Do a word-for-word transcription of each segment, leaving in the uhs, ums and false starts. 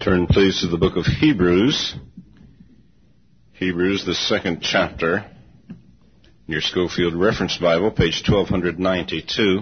Turn, please, to the book of Hebrews. Hebrews, the second chapter. Your Schofield Reference Bible, page twelve ninety-two.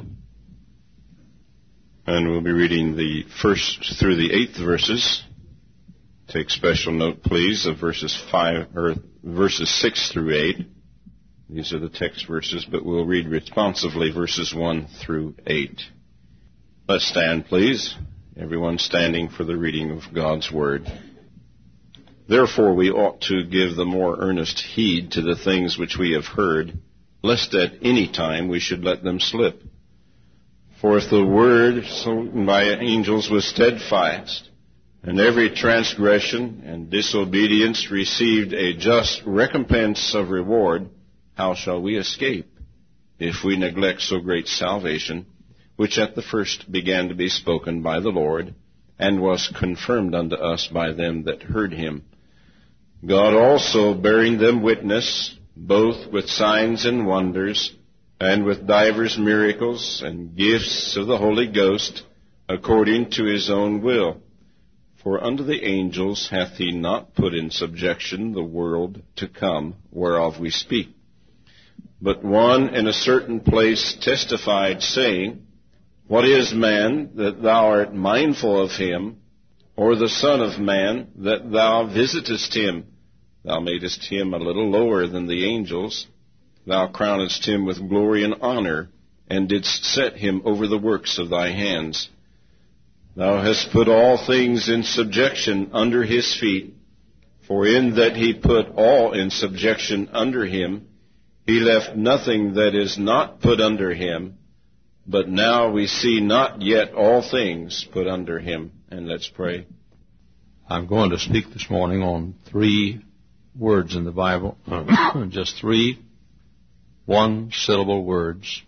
And we'll be reading the first through the eighth verses. Take special note, please, of verses five or verses six through eight. These are the text verses, but we'll read responsively verses one through eight. Let's stand, please. Everyone standing for the reading of God's Word. Therefore we ought to give the more earnest heed to the things which we have heard, lest at any time we should let them slip. For if the word spoken by angels was steadfast, and every transgression and disobedience received a just recompense of reward, how shall we escape, if we neglect so great salvation, which at the first began to be spoken by the Lord, and was confirmed unto us by them that heard him? God also bearing them witness, both with signs and wonders, and with divers miracles and gifts of the Holy Ghost, according to his own will. For unto the angels hath he not put in subjection the world to come, whereof we speak. But one in a certain place testified, saying, What is man, that thou art mindful of him, or the Son of man, that thou visitest him? Thou madest him a little lower than the angels. Thou crownedst him with glory and honor, and didst set him over the works of thy hands. Thou hast put all things in subjection under his feet, for in that he put all in subjection under him, he left nothing that is not put under him. But now we see not yet all things put under him. And let's pray. I'm going to speak this morning on three words in the Bible, just three one-syllable words.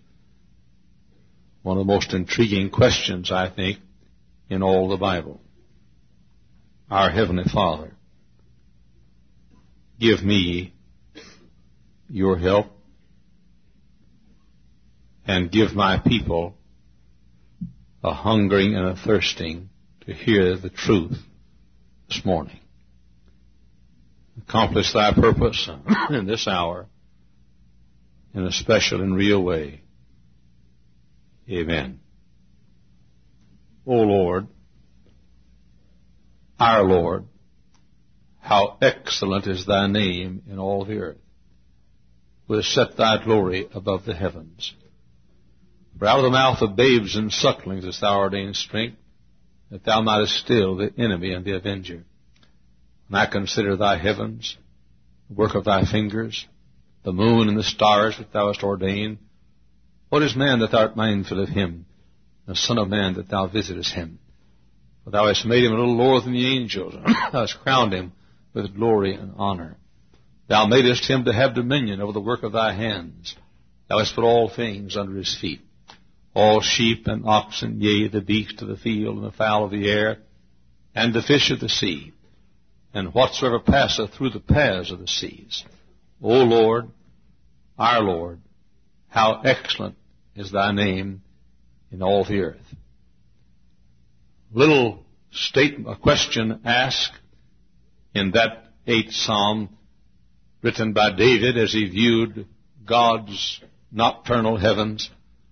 One of the most intriguing questions, I think, in all the Bible. Our Heavenly Father, give me your help, and give my people a hungering and a thirsting to hear the truth this morning. Accomplish thy purpose in this hour in a special and real way. Amen. O Lord, our Lord, how excellent is thy name in all the earth. We have set thy glory above the heavens. For out of the mouth of babes and sucklings hast thou ordained strength, that thou mightest still the enemy and the avenger. And I consider thy heavens, the work of thy fingers, the moon and the stars which thou hast ordained. What is man that thou art mindful of him, the son of man that thou visitest him? For thou hast made him a little lower than the angels, thou hast crowned him with glory and honor. Thou madest him to have dominion over the work of thy hands. Thou hast put all things under his feet, all sheep and oxen, yea, the beast of the field and the fowl of the air, and the fish of the sea, and whatsoever passeth through the paths of the seas. O Lord, our Lord, how excellent is thy name in all the earth. Little statement, a question asked in that eighth psalm, written by David as he viewed God's nocturnal heavens,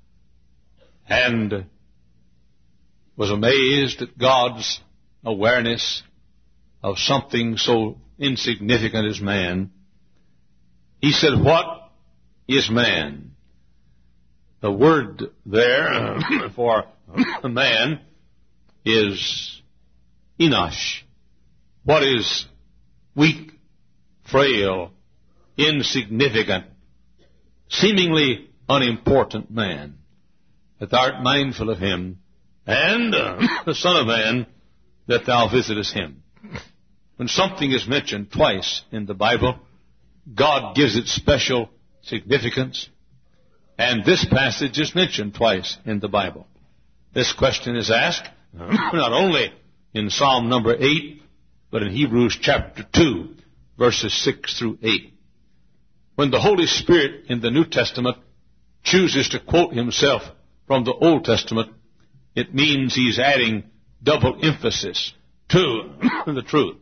and was amazed at God's awareness of something so insignificant as man. He said, What is man? The word there for man is Enosh. What is weak, frail, insignificant, seemingly unimportant man? That thou art mindful of him, and uh, the Son of Man, that thou visitest him. When something is mentioned twice in the Bible, God gives it special significance, and this passage is mentioned twice in the Bible. This question is asked not only in Psalm number eight, but in Hebrews chapter two, verses six through eight. When the Holy Spirit in the New Testament chooses to quote himself from the Old Testament, it means he's adding double emphasis to the truth.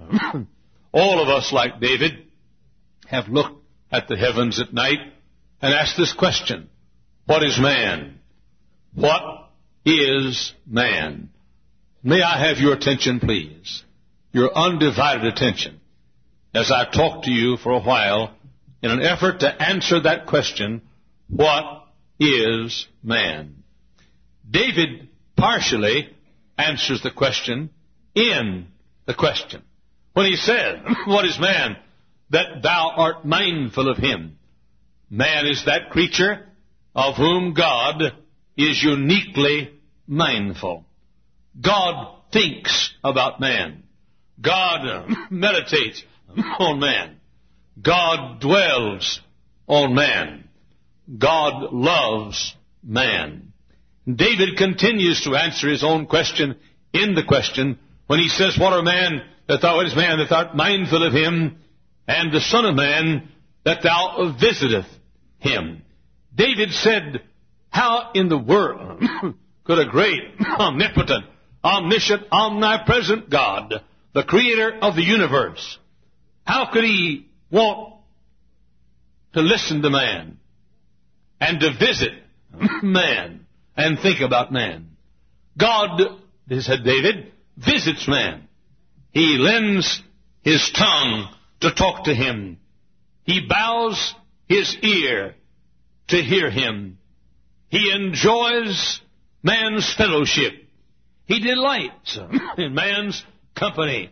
All of us, like David, have looked at the heavens at night and asked this question: what is man? What is man? May I have your attention, please? Your undivided attention, as I talk to you for a while in an effort to answer that question: what is man? David partially answers the question in the question. When he said, what is man, that thou art mindful of him? Man is that creature of whom God is uniquely mindful. God thinks about man. God meditates on man. God dwells on man. God loves man. David continues to answer his own question in the question when he says, what are man that thou art man that thou art mindful of him, and the Son of Man that thou visiteth him? David said, how in the world could a great, omnipotent, omniscient, omnipresent God, the creator of the universe, how could he want to listen to man and to visit man and think about man? God, said David, visits man. He lends his tongue to talk to him. He bows his ear to hear him. He enjoys man's fellowship. He delights in man's company.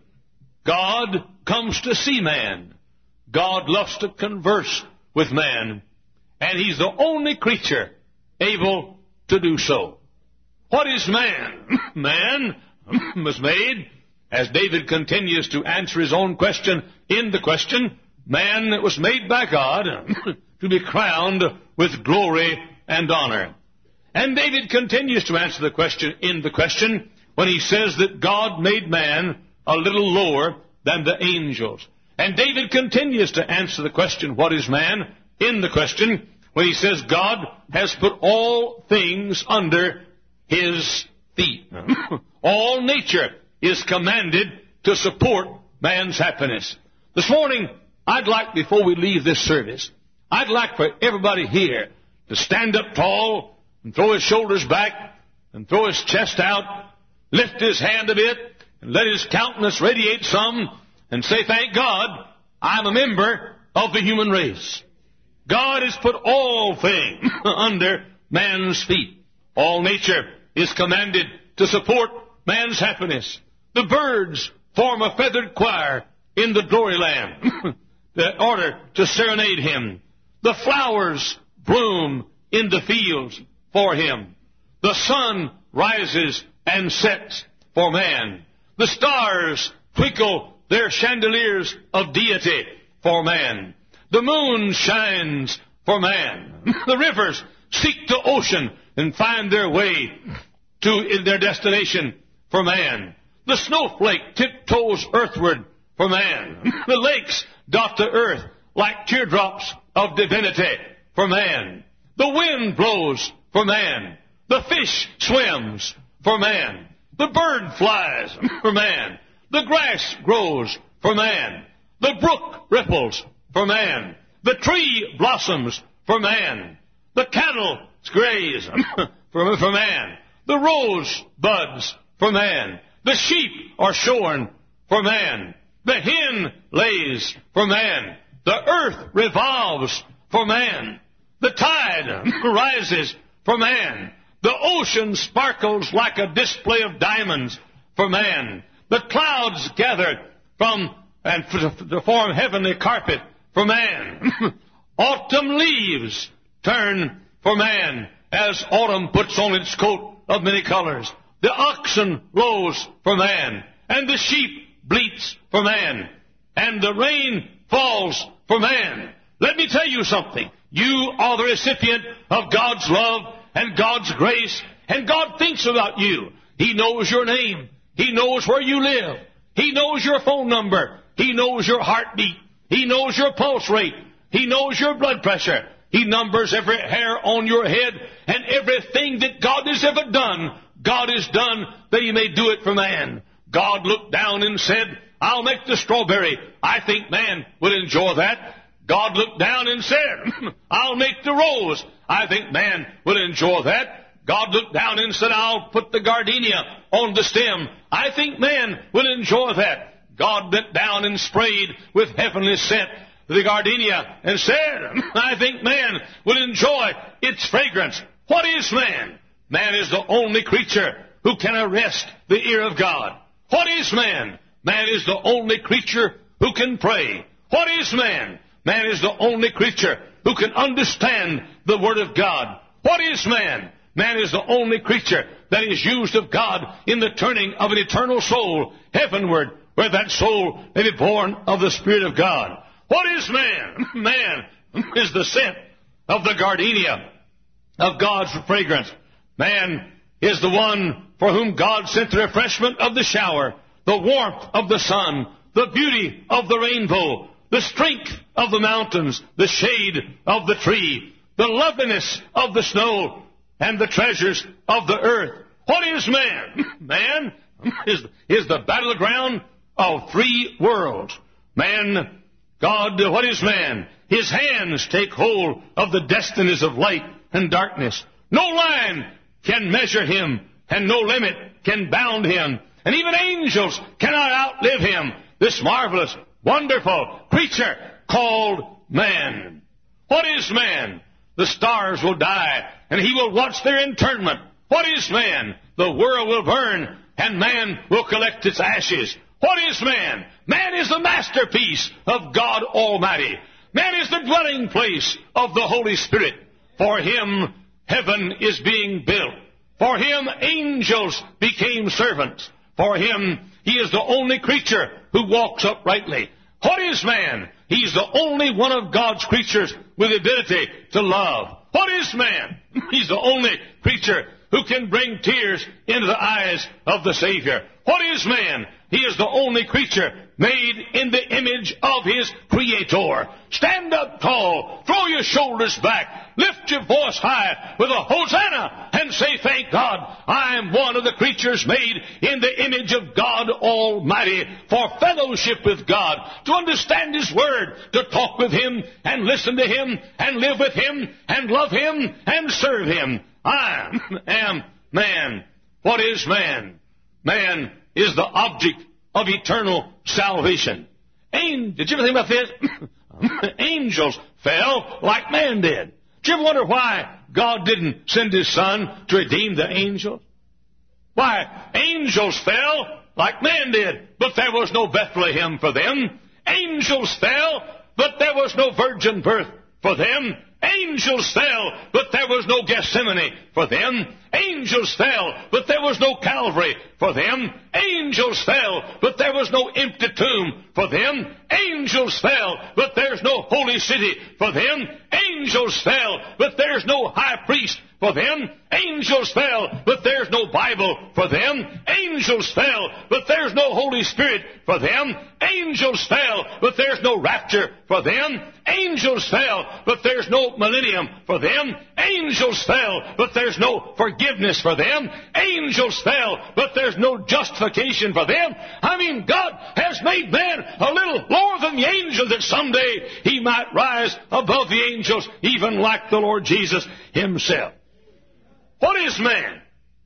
God comes to see man. God loves to converse with man. And he's the only creature able to do so. What is man? Man was made, as David continues to answer his own question in the question, man was made by God to be crowned with glory and honor. And David continues to answer the question in the question when he says that God made man a little lower than the angels. And David continues to answer the question, what is man, in the question when he says God has put all things under his feet. All nature is commanded to support man's happiness. This morning, I'd like, before we leave this service, I'd like for everybody here to stand up tall and throw his shoulders back and throw his chest out, lift his hand a bit, and let his countenance radiate some, and say, thank God, I'm a member of the human race. God has put all things under man's feet. All nature is commanded to support man's happiness. The birds form a feathered choir in the glory land in order to serenade him. The flowers bloom in the fields for him. The sun rises and sets for man. The stars twinkle their chandeliers of deity for man. The moon shines for man. The rivers seek the ocean and find their way to their destination for man. The snowflake tiptoes earthward for man. The lakes dot the earth like teardrops of divinity for man. The wind blows for man. The fish swims for man. The bird flies for man. The grass grows for man. The brook ripples for man. The tree blossoms for man. The cattle graze for, for man. The rose buds for man. The sheep are shorn for man. The hen lays for man. The earth revolves for man. The tide rises for man. The ocean sparkles like a display of diamonds for man. The clouds gather from and to form heavenly carpet for man. Autumn leaves turn for man as autumn puts on its coat of many colors. The oxen lows for man, and the sheep bleats for man, and the rain falls for man. Let me tell you something. You are the recipient of God's love and God's grace, and God thinks about you. He knows your name. He knows where you live. He knows your phone number. He knows your heartbeat. He knows your pulse rate. He knows your blood pressure. He numbers every hair on your head, and everything that God has ever done, God has done that He may do it for man. God looked down and said, I'll make the strawberry. I think man would enjoy that. God looked down and said, I'll make the rose. I think man would enjoy that. God looked down and said, I'll put the gardenia on the stem. I think man would enjoy that. God bent down and sprayed with heavenly scent the gardenia and said, I think man would enjoy its fragrance. What is man? Man is the only creature who can arrest the ear of God. What is man? Man is the only creature who can pray. What is man? Man is the only creature who can understand the Word of God. What is man? Man is the only creature that is used of God in the turning of an eternal soul heavenward, where that soul may be born of the Spirit of God. What is man? Man is the scent of the gardenia, of God's fragrance. Man is the one for whom God sent the refreshment of the shower, the warmth of the sun, the beauty of the rainbow, the strength of the mountains, the shade of the tree, the loveliness of the snow, and the treasures of the earth. What is man? Man is, is the battleground of three worlds. Man, God, what is man? His hands take hold of the destinies of light and darkness. No line can measure him, and no limit can bound him. And even angels cannot outlive him, this marvelous, wonderful creature called man. What is man? The stars will die, and he will watch their interment. What is man? The world will burn, and man will collect its ashes. What is man? Man is the masterpiece of God Almighty. Man is the dwelling place of the Holy Spirit. For him, heaven is being built. For him, angels became servants. For him, he is the only creature who walks uprightly. What is man? He's the only one of God's creatures with the ability to love. What is man? He's the only creature who can bring tears into the eyes of the Savior. What is man? He is the only creature made in the image of his Creator. Stand up tall, throw your shoulders back, lift your voice high with a Hosanna, and say, thank God, I am one of the creatures made in the image of God Almighty for fellowship with God, to understand His Word, to talk with Him and listen to Him and live with Him and love Him and serve Him. I am man. What is man? Man is the object of eternal salvation. Did you ever think about this? Angels fell like man did. Did you ever wonder why God didn't send His Son to redeem the angels? Why? Angels fell like man did, but there was no Bethlehem for them. Angels fell, but there was no virgin birth for them. Angels fell, but there was no Gethsemane for them. Angels fell, but there was no Calvary for them. Angels fell, but there was no empty tomb for them. Angels fell, but there's no holy city for them. Angels fell, but there's no high priest for them. Angels fell, but there's no Bible for them. Angels fell, but there's no Holy Spirit for them. Angels fell, but there's no rapture for them. Angels fell, but there's no millennium for them. Angels fell, but there's no forgiveness for them. Angels fell, but there's no justification for them. I mean, God has made man a little lower than the angels, that someday he might rise above the angels, even like the Lord Jesus Himself. What is man?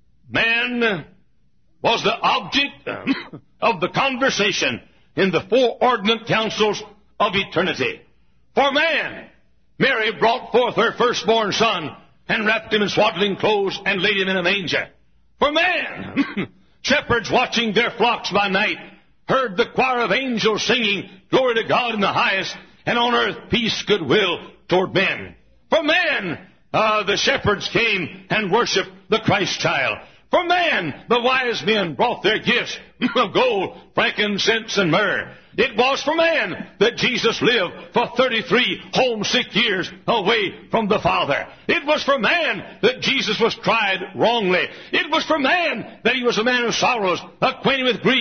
Man was the object of the conversation in the four ordinate councils of eternity. For man, Mary brought forth her firstborn son and wrapped him in swaddling clothes and laid him in a manger. For man, shepherds watching their flocks by night heard the choir of angels singing, glory to God in the highest, and on earth peace, goodwill toward men. For man, uh, the shepherds came and worshipped the Christ child. For man, the wise men brought their gifts of gold, frankincense, and myrrh. It was for man that Jesus lived for thirty-three homesick years away from the Father. It was for man that Jesus was tried wrongly. It was for man that He was a man of sorrows, acquainted with grief.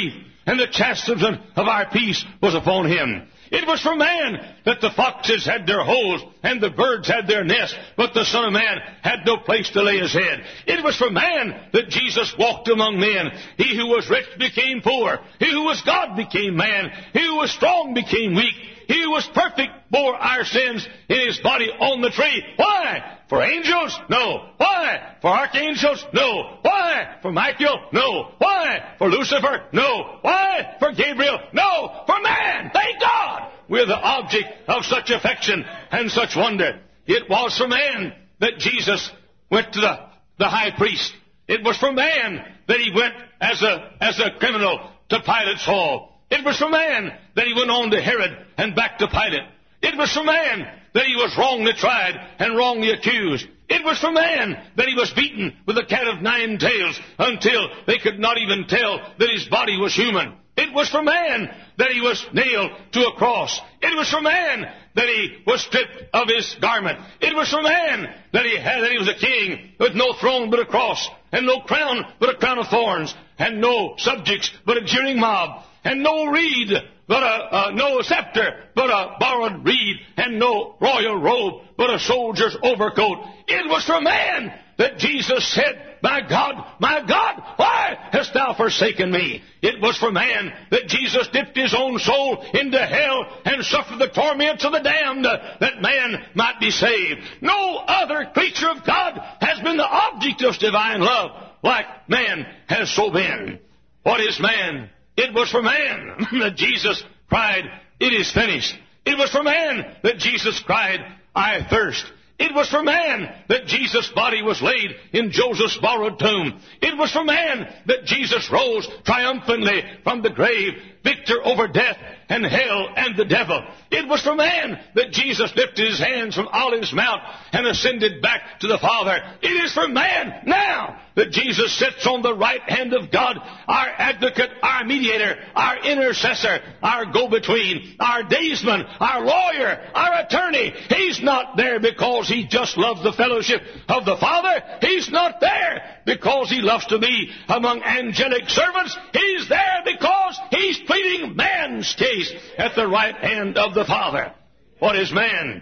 and the chastisement of our peace was upon him. It was for man that the foxes had their holes and the birds had their nests, but the Son of Man had no place to lay his head. It was for man that Jesus walked among men. He who was rich became poor. He who was God became man. He who was strong became weak. He who was perfect bore our sins in his body on the tree. Why? For angels? No. Why? For archangels? No. Why? For Michael? No. Why? For Lucifer? No. Why? For Gabriel? No. For man! Thank God! We're the object of such affection and such wonder. It was for man that Jesus went to the, the high priest. It was for man that he went as a, as a criminal to Pilate's hall. It was for man that he went on to Herod and back to Pilate. It was for man that he was wrongly tried and wrongly accused. It was for man that he was beaten with a cat of nine tails until they could not even tell that his body was human. It was for man that he was nailed to a cross. It was for man that he was stripped of his garment. It was for man that he had that he was a king with no throne but a cross, and no crown but a crown of thorns, and no subjects but a jeering mob, and no reed but a uh, no scepter but a borrowed reed, and no royal robe but a soldier's overcoat. It was for man that Jesus said, "My God, my God, why hast thou forsaken me?" It was for man that Jesus dipped his own soul into hell and suffered the torments of the damned, that man might be saved. No other creature of God has been the object of divine love like man has so been. What is man? It was for man that Jesus cried, "It is finished." It was for man that Jesus cried, "I thirst." It was for man that Jesus' body was laid in Joseph's borrowed tomb. It was for man that Jesus rose triumphantly from the grave, victor over death and hell and the devil. It was for man that Jesus lifted his hands from Olive's Mount and ascended back to the Father. It is for man now that Jesus sits on the right hand of God, our advocate, our mediator, our intercessor, our go-between, our daysman, our lawyer, our attorney. He's not there because he just loves the fellowship of the Father. He's not there because he loves to be among angelic servants. He's there because he's pleading man's case at the right hand of the Father. What is man?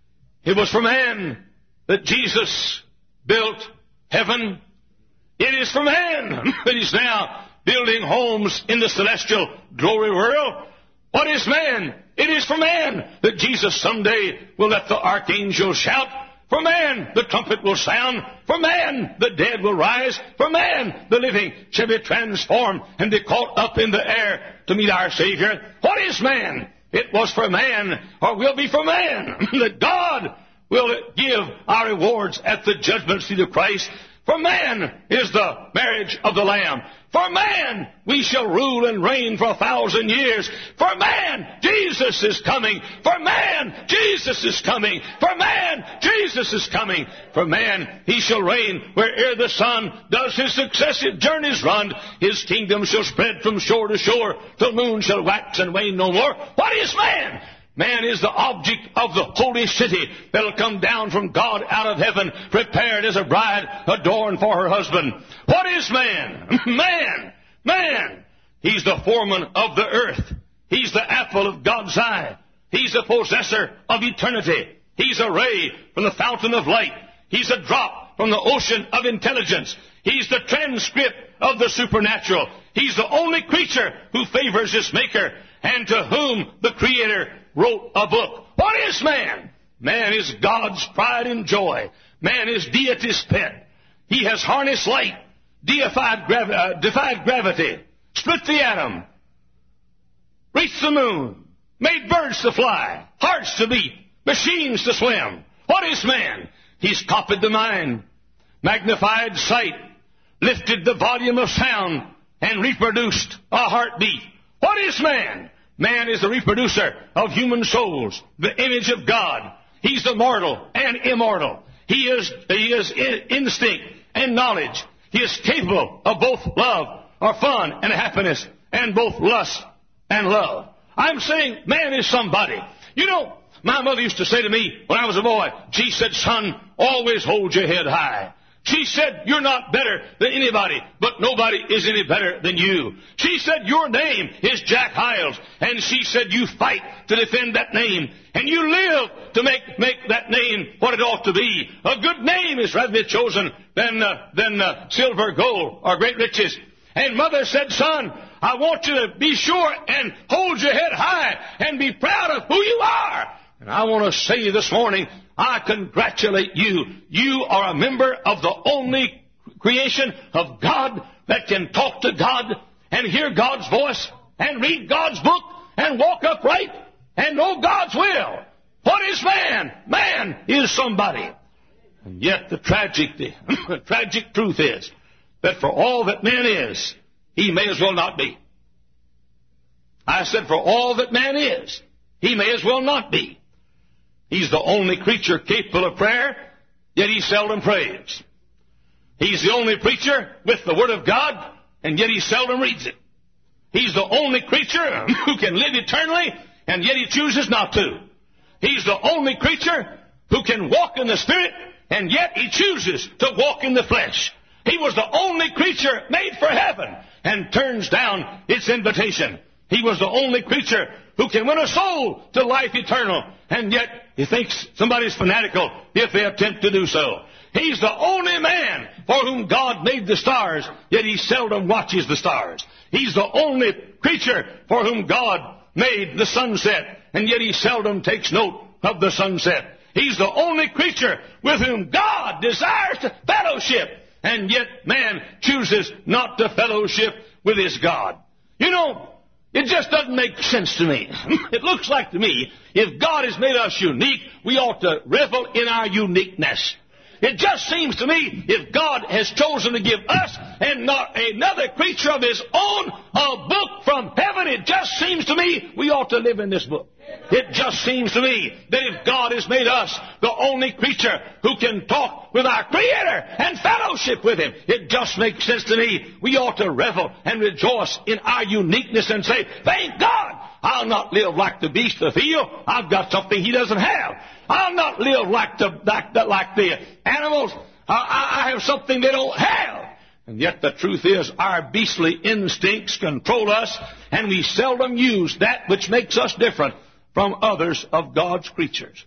It was for man that Jesus built heaven. It is for man that he's now building homes in the celestial glory world. What is man? It is for man that Jesus someday will let the archangels shout. For man, the trumpet will sound. For man, the dead will rise. For man, the living shall be transformed and be caught up in the air to meet our Savior. What is man? It was for man, or will be for man, that God will give our rewards at the judgment seat of Christ. For man is the marriage of the Lamb. For man, we shall rule and reign for a thousand years. For man, Jesus is coming. For man, Jesus is coming. For man, Jesus is coming. For man, he shall reign where'er the sun does his successive journeys run. His kingdom shall spread from shore to shore, till moon shall wax and wane no more. What is man? Man is the object of the holy city that'll come down from God out of heaven, prepared as a bride adorned for her husband. What is man? Man! Man! He's the foreman of the earth. He's the apple of God's eye. He's the possessor of eternity. He's a ray from the fountain of light. He's a drop from the ocean of intelligence. He's the transcript of the supernatural. He's the only creature who favors his maker, and to whom the Creator wrote a book. What is man? Man is God's pride and joy. Man is deity's pet. He has harnessed light, deified gravi- uh, defied gravity, split the atom, reached the moon, made birds to fly, hearts to beat, machines to swim. What is man? He's copied the mind, magnified sight, lifted the volume of sound, and reproduced a heartbeat. What is man? Man is the reproducer of human souls, the image of God. He's the mortal and immortal. He is, he is instinct and knowledge. He is capable of both love or fun and happiness, and both lust and love. I'm saying man is somebody. You know, my mother used to say to me when I was a boy, she said, "Son, always hold your head high." She said, you're not better than anybody, but nobody is any better than you. She said, your name is Jack Hyles. And she said, you fight to defend that name. And you live to make, make that name what it ought to be. A good name is rather chosen than, uh, than uh, silver, gold, or great riches. And Mother said, son, I want you to be sure and hold your head high and be proud of who you are. And I want to say this morning, I congratulate you. You are a member of the only creation of God that can talk to God and hear God's voice and read God's book and walk upright and know God's will. What is man? Man is somebody. And yet the tragic, the tragic truth is that for all that man is, he may as well not be. I said for all that man is, he may as well not be. He's the only creature capable of prayer, yet he seldom prays. He's the only preacher with the Word of God, and yet he seldom reads it. He's the only creature who can live eternally, and yet he chooses not to. He's the only creature who can walk in the Spirit, and yet he chooses to walk in the flesh. He was the only creature made for heaven, and turns down its invitation. He was the only creature who can win a soul to life eternal, and yet he thinks somebody's fanatical if they attempt to do so. He's the only man for whom God made the stars, yet he seldom watches the stars. He's the only creature for whom God made the sunset, and yet he seldom takes note of the sunset. He's the only creature with whom God desires to fellowship, and yet man chooses not to fellowship with his God. You know, it just doesn't make sense to me. It looks like to me, if God has made us unique, we ought to revel in our uniqueness. It just seems to me, if God has chosen to give us and not another creature of His own a book from heaven, it just seems to me we ought to live in this book. It just seems to me that if God has made us the only creature who can talk with our Creator and fellowship with Him, it just makes sense to me we ought to revel and rejoice in our uniqueness and say, thank God, I'll not live like the beast of the field. I've got something He doesn't have. I'll not live like the, like the, like the animals. I, I have something they don't have. And yet the truth is our beastly instincts control us, and we seldom use that which makes us different from others of God's creatures.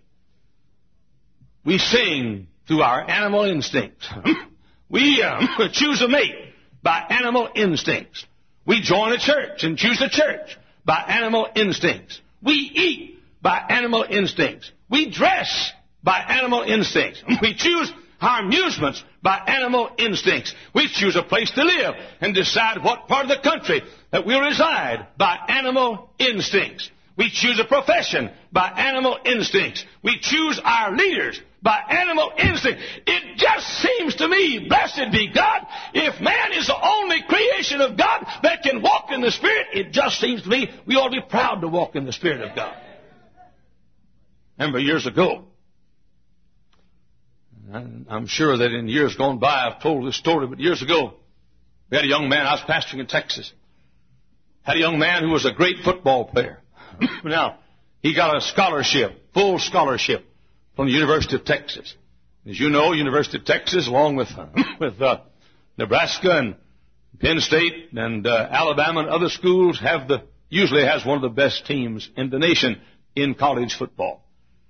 We sing through our animal instincts. We um, choose a mate by animal instincts. We join a church and choose a church by animal instincts. We eat by animal instincts. We dress by animal instincts. We choose our amusements by animal instincts. We choose a place to live and decide what part of the country that we'll reside by animal instincts. We choose a profession by animal instincts. We choose our leaders by animal instinct. It just seems to me, blessed be God, if man is the only creation of God that can walk in the Spirit, it just seems to me we ought to be proud to walk in the Spirit of God. Remember years ago, I'm sure that in years gone by I've told this story, but years ago we had a young man, I was pastoring in Texas, had a young man who was a great football player. Now, he got a scholarship, full scholarship from the University of Texas. As you know, University of Texas, along with, with uh, Nebraska and Penn State and uh, Alabama and other schools, have the usually has one of the best teams in the nation in college football.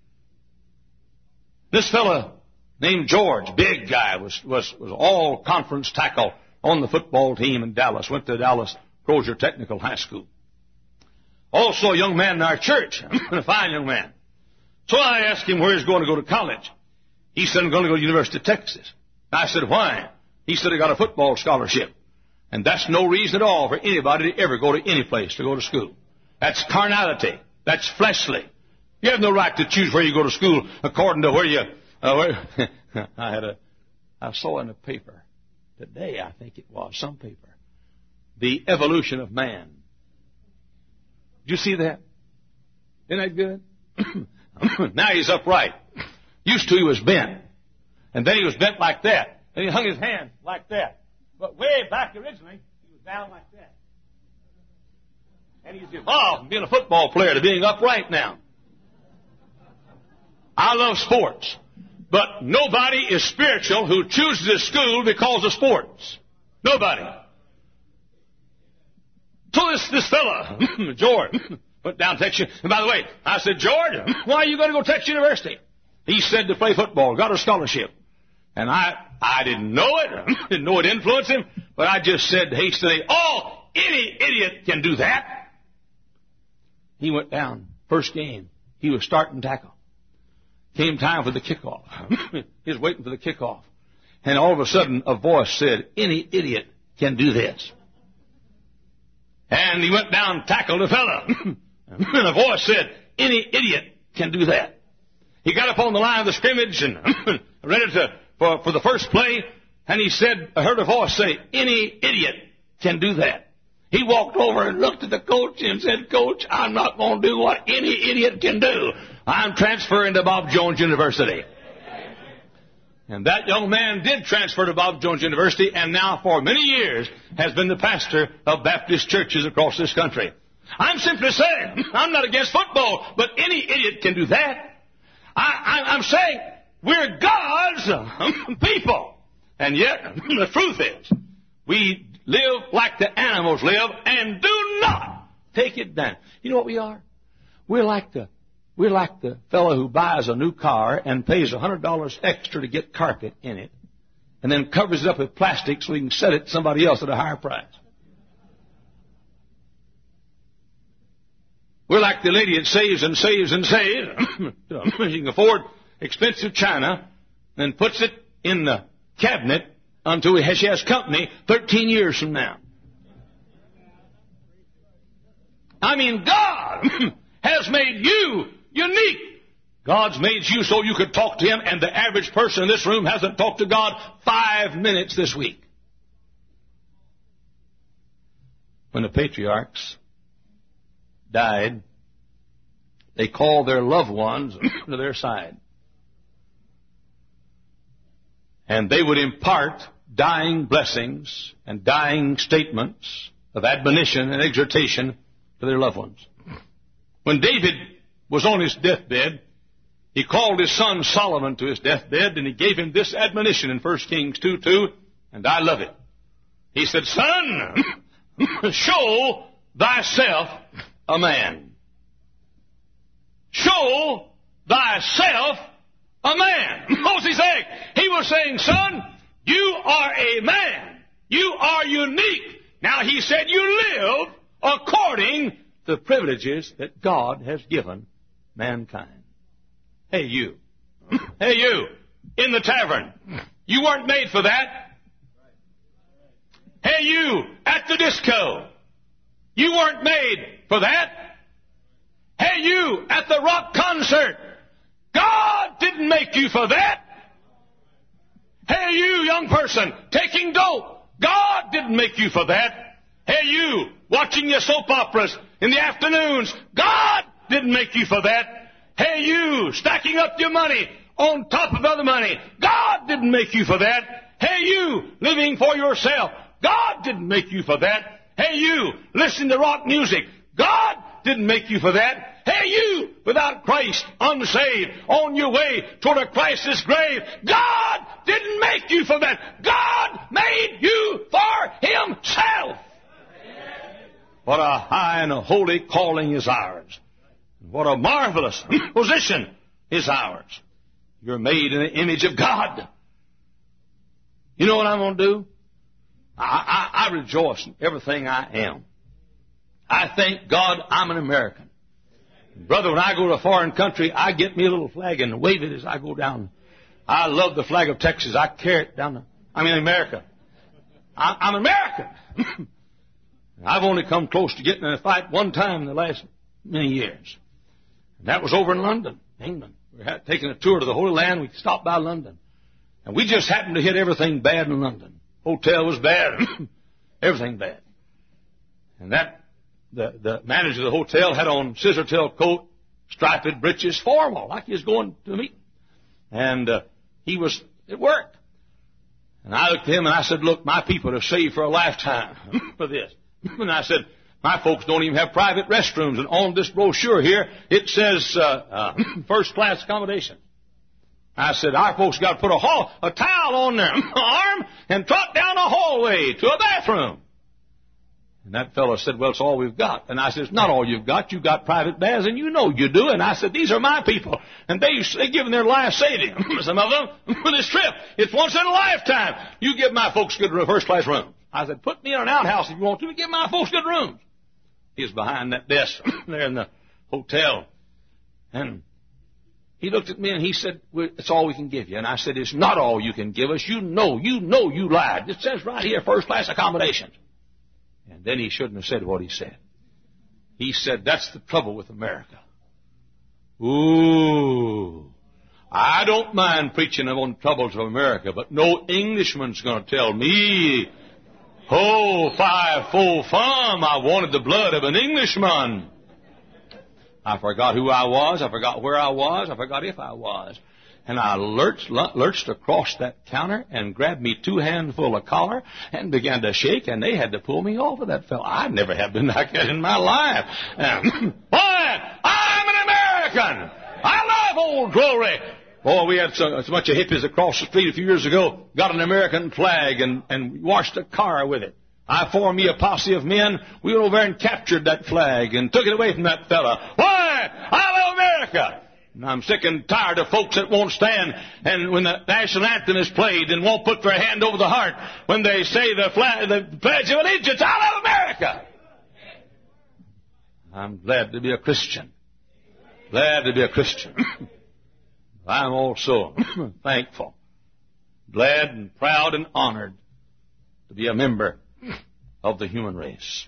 This fella named George, big guy, was, was, was all conference tackle on the football team in Dallas. Went to Dallas Crozier Technical High School. Also a young man in our church, a fine young man. So I asked him where he's going to go to college. He said, I'm going to go to the University of Texas. I said, why? He said, I got a football scholarship. And that's no reason at all for anybody to ever go to any place to go to school. That's carnality. That's fleshly. You have no right to choose where you go to school according to where you... Uh, where I had a... I saw in the paper today, I think it was, some paper, the evolution of man. Did you see that? Isn't that good? Now he's upright. Used to he was bent. And then he was bent like that. And he hung his hand like that. But way back originally, he was down like that. And he's evolved from being a football player to being upright now. I love sports. But nobody is spiritual who chooses a school because of sports. Nobody. So this, this fella, George, went down to Texas. And by the way, I said, George, why are you going to go to Texas University? He said to play football, got a scholarship. And I, I didn't know it, didn't know it influenced him, but I just said hastily, oh, any idiot can do that. He went down, first game. He was starting tackle. Came time for the kickoff. He was waiting for the kickoff. And all of a sudden, a voice said, any idiot can do this. And he went down, tackled the fella. And a voice said, any idiot can do that. He got up on the line of the scrimmage and ready to, for, for the first play. And he said, I heard a voice say, any idiot can do that. He walked over and looked at the coach and said, Coach, I'm not going to do what any idiot can do. I'm transferring to Bob Jones University. And that young man did transfer to Bob Jones University and now for many years has been the pastor of Baptist churches across this country. I'm simply saying, I'm not against football, but any idiot can do that. I, I, I'm saying we're God's people. And yet, the truth is, we live like the animals live and do not take it down. You know what we are? We're like the We're like the fellow who buys a new car and pays one hundred dollars extra to get carpet in it and then covers it up with plastic so he can sell it to somebody else at a higher price. We're like the lady that saves and saves and saves. She can afford expensive china and puts it in the cabinet until she has company thirteen years from now. I mean, God has made you unique. God's made you so you could talk to Him, and the average person in this room hasn't talked to God five minutes this week. When the patriarchs died, they called their loved ones to their side. And they would impart dying blessings and dying statements of admonition and exhortation to their loved ones. When David was on his deathbed, he called his son Solomon to his deathbed, and he gave him this admonition in First Kings two two, and I love it. He said, Son, show thyself a man. Show thyself a man. What was he saying? He was saying, son, you are a man. You are unique. Now he said you live according to the privileges that God has given mankind. Hey, you. Hey, you. In the tavern. You weren't made for that. Hey, you. At the disco. You weren't made for that. Hey, you. At the rock concert. God didn't make you for that. Hey, you, young person, taking dope. God didn't make you for that. Hey, you, watching your soap operas in the afternoons. God didn't make you for that. Hey, you, stacking up your money on top of other money. God didn't make you for that. Hey, you, living for yourself. God didn't make you for that. Hey, you, listening to rock music. God didn't make you for that. Hey, you, without Christ, unsaved, on your way toward a Christless grave. God didn't make you for that. God made you for Himself. What a high and a holy calling is ours. What a marvelous position is ours. You're made in the image of God. You know what I'm going to do? I, I, I rejoice in everything I am. I thank God I'm an American. Brother, when I go to a foreign country, I get me a little flag and wave it as I go down. I love the flag of Texas. I carry it down the, I mean, America. I, I'm American. I've only come close to getting in a fight one time in the last many years. And that was over in London, England. We were taking a tour to the Holy Land. We stopped by London. And we just happened to hit everything bad in London. Hotel was bad. Everything bad. And that The, the manager of the hotel had on scissor-tail coat, striped breeches, formal, like he was going to a meeting. And uh, he was at work. And I looked at him and I said, look, my people are saved for a lifetime for this. And I said, my folks don't even have private restrooms. And on this brochure here, it says uh, uh, first-class accommodation. I said, our folks got to put a, hall, a towel on their arm and trot down a hallway to a bathroom. And that fellow said, well, it's all we've got. And I said, it's not all you've got. You've got private baths, and you know you do. And I said, these are my people. And they, they've given their life saving, some of them, for this trip. It's once in a lifetime. You give my folks good first-class rooms. I said, put me in an outhouse if you want to, but give my folks good rooms. He was behind that desk there in the hotel. And he looked at me and he said, well, it's all we can give you. And I said, it's not all you can give us. You know, you know you lied. It says right here, first-class accommodations. And then he shouldn't have said what he said. He said, that's the trouble with America. Ooh. I don't mind preaching on the troubles of America, but no Englishman's going to tell me, oh, five full fum, I wanted the blood of an Englishman. I forgot who I was. I forgot where I was. I forgot if I was. And I lurched, lurched across that counter and grabbed me two handful of collar and began to shake, and they had to pull me off of that fellow. I never have been like that in my life. Um, boy, I'm an American. I love Old Glory. Boy, we had so, so much of hippies across the street a few years ago, got an American flag and, and washed a car with it. I formed me a posse of men. We went over there and captured that flag and took it away from that fella. Why? I love America. And I'm sick and tired of folks that won't stand and when the national anthem is played and won't put their hand over the heart when they say the, flag, the Pledge of Allegiance. I love America. I'm glad to be a Christian. Glad to be a Christian. I'm also thankful, glad and proud and honored to be a member of the human race.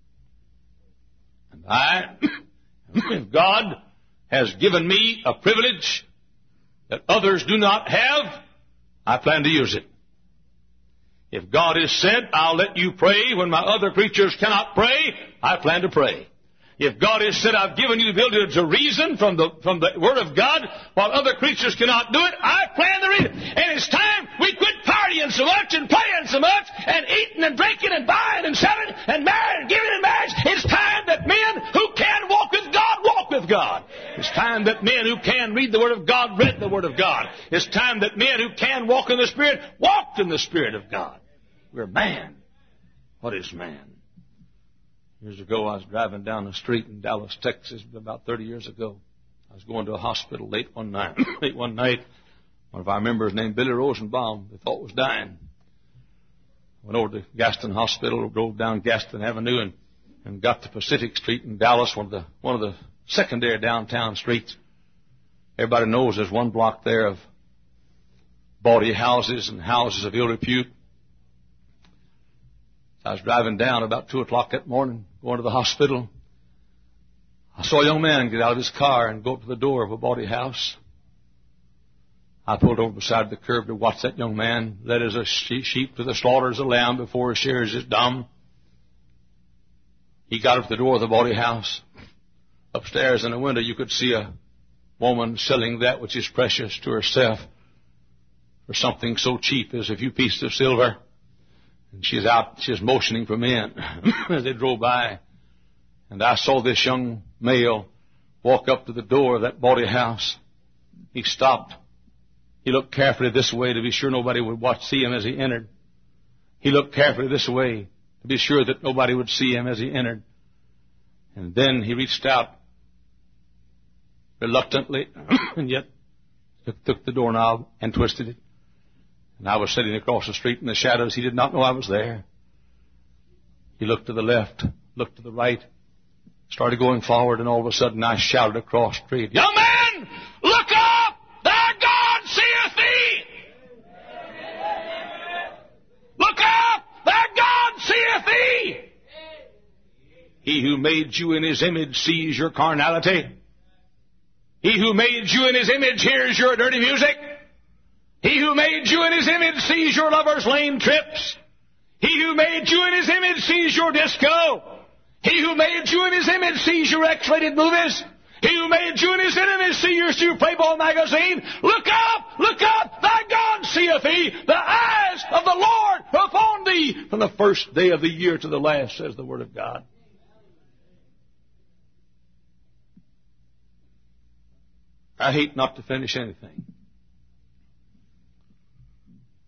And I, if God has given me a privilege that others do not have, I plan to use it. If God has said, I'll let you pray when my other creatures cannot pray, I plan to pray. If God has said, I've given you the ability to reason from the, from the Word of God while other creatures cannot do it, I plan to read it. And it's time we quit partying so much and playing so much and eating and drinking and buying and selling and marrying and giving in marriage. It's time that men who can walk with God walk with God. It's time that men who can read the Word of God read the Word of God. It's time that men who can walk in the Spirit walked in the Spirit of God. We're man. What is man? Years ago, I was driving down the street in Dallas, Texas, about thirty years ago. I was going to a hospital late one night. late one night, one of our members named Billy Rosenbaum, they thought was dying. Went over to Gaston Hospital, drove down Gaston Avenue, and, and got to Pacific Street in Dallas, one of the one of the secondary downtown streets. Everybody knows there's one block there of bawdy houses and houses of ill repute. I was driving down about two o'clock that morning, going to the hospital. I saw a young man get out of his car and go up to the door of a bawdy house. I pulled over beside the curb to watch that young man led as a sheep to the slaughter as a lamb before his shears is dumb. He got up to the door of the bawdy house. Upstairs in the window you could see a woman selling that which is precious to herself for something so cheap as a few pieces of silver. And she's out, she's motioning for men as they drove by. And I saw this young male walk up to the door of that bawdy house. He stopped. He looked carefully this way to be sure nobody would watch, see him as he entered. He looked carefully this way to be sure that nobody would see him as he entered. And then he reached out reluctantly and yet took the doorknob and twisted it. And I was sitting across the street in the shadows. He did not know I was there. He looked to the left, looked to the right, started going forward, and all of a sudden I shouted across the street, "Young man, look up! Thy God seeth thee! Look up! Thy God seeth thee! He who made you in His image sees your carnality. He who made you in His image hears your dirty music. He who made you in His image sees your lover's lame trips. He who made you in His image sees your disco. He who made you in His image sees your X-rated movies. He who made you in His image sees your Playboy magazine. Look up! Look up! Thy God seeth thee! The eyes of the Lord are upon thee from the first day of the year to the last, says the Word of God. I hate not to finish anything.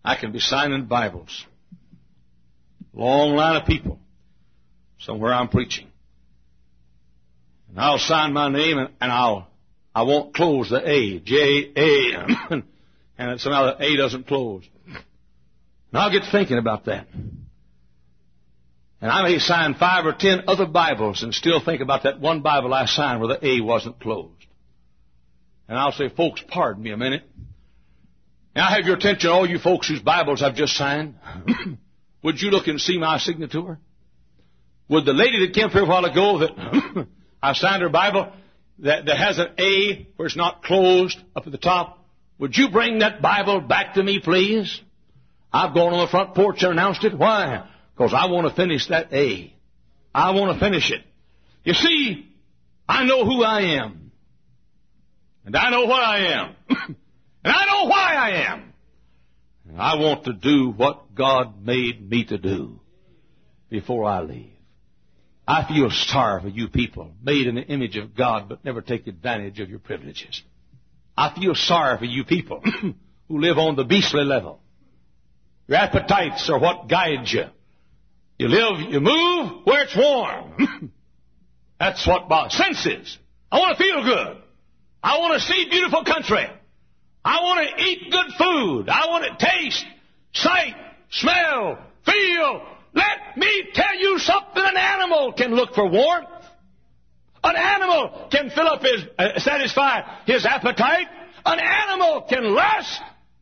I can be signing Bibles. Long line of people somewhere I'm preaching. And I'll sign my name and, and I'll, I won't close the A, J A, and somehow the A doesn't close. And I'll get thinking about that. And I may sign five or ten other Bibles and still think about that one Bible I signed where the A wasn't closed. And I'll say, folks, pardon me a minute. Now I have your attention, all you folks whose Bibles I've just signed. Would you look and see my signature? Would the lady that came here a while ago that I signed her Bible that, that has an A where it's not closed up at the top, would you bring that Bible back to me, please? I've gone on the front porch and announced it. Why? Because I want to finish that A. I want to finish it. You see, I know who I am. And I know what I am. And I know why I am. And I want to do what God made me to do before I leave. I feel sorry for you people, made in the image of God, but never take advantage of your privileges. I feel sorry for you people who live on the beastly level. Your appetites are what guides you. You live, you move where it's warm. That's what my sense is. I want to feel good. I want to see beautiful country. I want to eat good food. I want to taste, sight, smell, feel. Let me tell you something. An animal can look for warmth. An animal can fill up his, uh, satisfy his appetite. An animal can lust.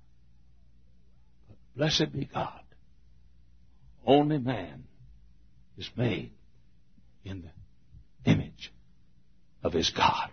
But blessed be God. Only man is made in the image of his God.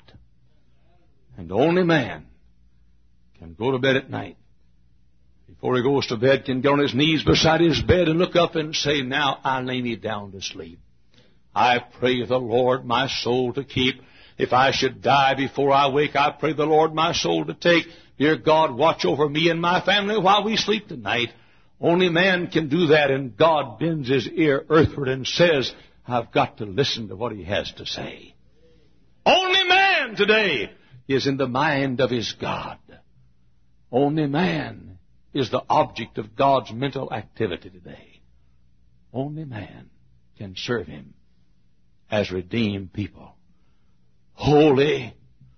And only man can go to bed at night. Before he goes to bed, can get on his knees beside his bed and look up and say, now I lay me down to sleep. I pray the Lord my soul to keep. If I should die before I wake, I pray the Lord my soul to take. Dear God, watch over me and my family while we sleep tonight. Only man can do that, and God bends his ear earthward and says, I've got to listen to what he has to say. Only man today is in the mind of his God. Only man is the object of God's mental activity today. Only man can serve him as redeemed people. Holy,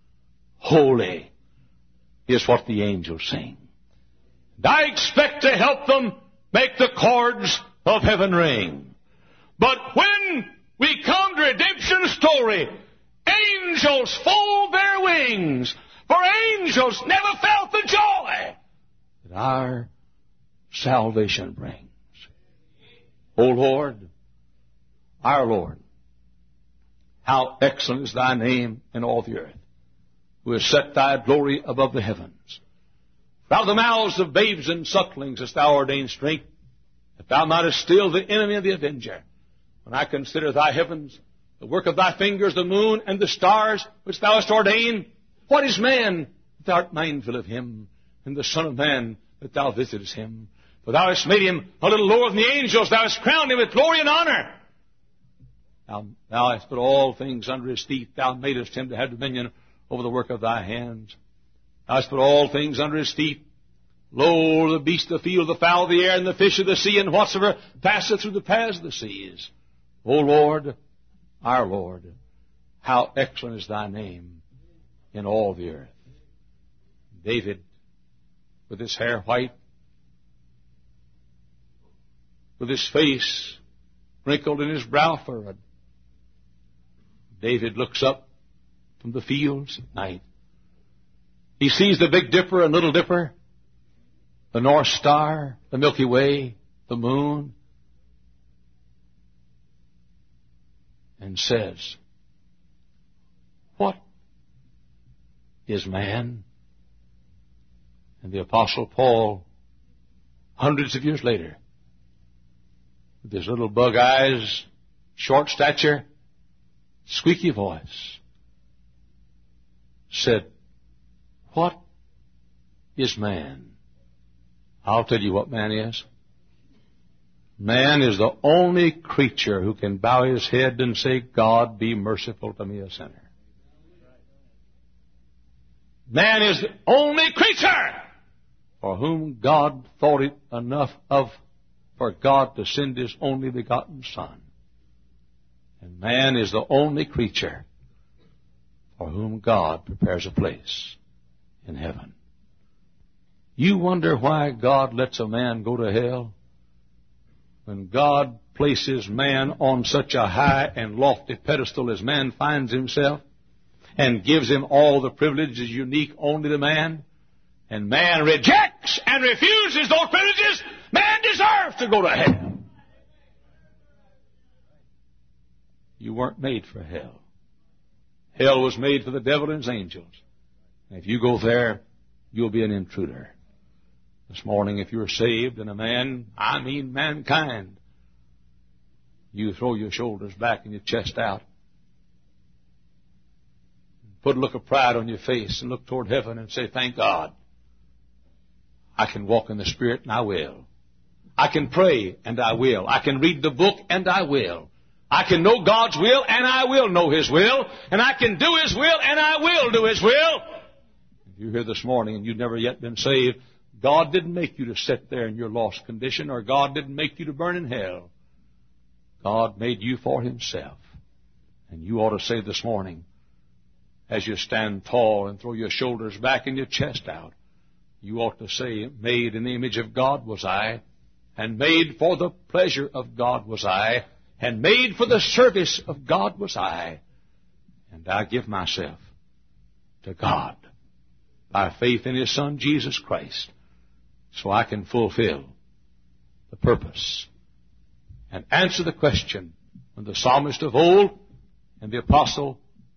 holy is what the angels sing. And I expect to help them make the chords of heaven ring. But when we come to redemption's story, angels fold their wings, for angels never felt the joy that our salvation brings. O Lord, our Lord, how excellent is thy name in all the earth, who has set thy glory above the heavens. Out of the mouths of babes and sucklings hast thou ordained strength, that thou mightest still the enemy of the avenger. When I consider thy heavens, the work of thy fingers, the moon and the stars, which thou hast ordained, what is man that thou art mindful of him, and the Son of Man that thou visitest him? For thou hast made him a little lower than the angels, thou hast crowned him with glory and honor. Thou, thou hast put all things under his feet, thou madest him to have dominion over the work of thy hands. Thou hast put all things under his feet. Lo, the beast of the field, the fowl of the air, and the fish of the sea, and whatsoever passeth through the paths of the seas. O Lord, our Lord, how excellent is thy name in all the earth. David, with his hair white, with his face wrinkled and his brow furrowed, David looks up from the fields at night. He sees the Big Dipper and Little Dipper, the North Star, the Milky Way, the moon, and says, what is man? And the Apostle Paul, hundreds of years later, with his little bug eyes, short stature, squeaky voice, said, what is man? I'll tell you what man is. Man is the only creature who can bow his head and say, God, be merciful to me, a sinner. Man is the only creature for whom God thought it enough of for God to send His only begotten Son. And man is the only creature for whom God prepares a place in heaven. You wonder why God lets a man go to hell? When God places man on such a high and lofty pedestal as man finds himself, and gives him all the privileges unique only to man, and man rejects and refuses those privileges, man deserves to go to hell. You weren't made for hell. Hell was made for the devil and his angels. And if you go there, you'll be an intruder. This morning, if you're saved and a man, I mean mankind, you throw your shoulders back and your chest out. Put a look of pride on your face and look toward heaven and say, thank God. I can walk in the Spirit and I will. I can pray and I will. I can read the book and I will. I can know God's will and I will know His will. And I can do His will and I will do His will. If you're here this morning and you've never yet been saved, God didn't make you to sit there in your lost condition, or God didn't make you to burn in hell. God made you for Himself. And you ought to say this morning, as you stand tall and throw your shoulders back and your chest out, you ought to say, made in the image of God was I, and made for the pleasure of God was I, and made for the service of God was I, and I give myself to God by faith in His Son, Jesus Christ, so I can fulfill the purpose and answer the question when the psalmist of old and the apostle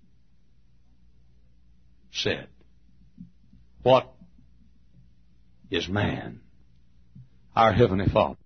said, what is man? Our Heavenly Father.